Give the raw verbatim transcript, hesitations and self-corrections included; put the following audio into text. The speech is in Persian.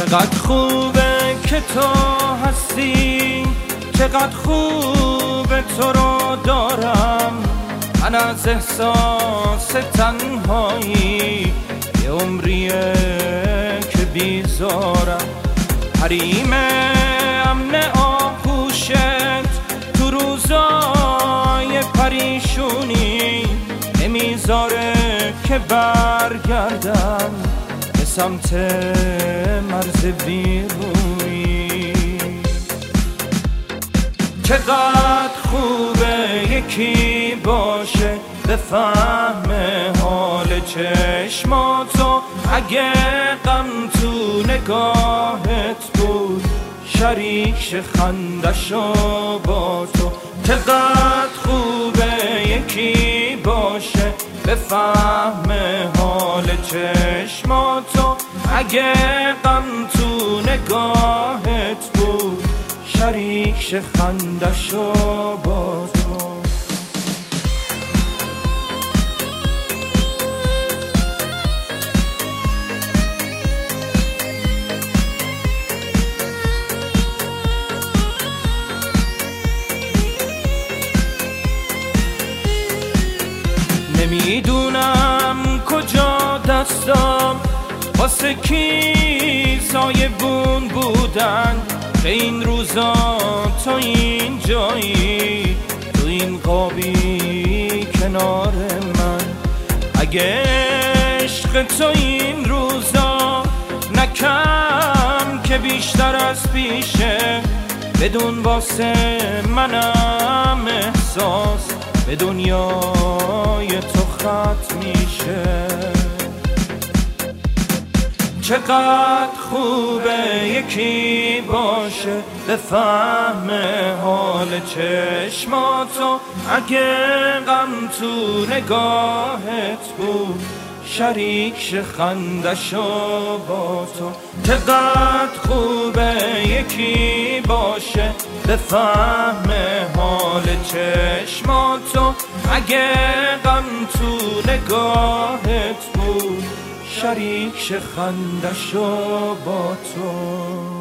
چقدر خوبه که تو هستی، چقدر خوبه تو رو دارم. من از احساس تنهایی یه عمریه که بیزارم. حریم امن آغوشت تو روزای پریشونی نمیذاره که برگردم به سمت مرز بیرونی. چقدر خوبه یکی باشه بفهمه حال چشماتو، اگه غم تو نگاهت بود شریک خندشو با تو. چقدر خوبه یکی باشه بفهمه حال چشماتو، اگه غم تو نگاهت بود شریک خندشو با تو. نمیدونم کجا دستم واسه کی سایبون بودن، به این روزا تو این جایی، تو این قابی کنار من. اگه عشق تو این روزا نکم که بیشتر از پیشه، بدون واسه منم احساس به دنیای تو ختم میشه. چقدر خوبه یکی باشه بفهمه حال چشماتو، اگه غم تو نگاهت بود شریک خندشو با تو. چقدر خوبه یکی باشه بفهمه حال چشماتو، اگه غم تو نگاهت بود شریک خندشو با تو.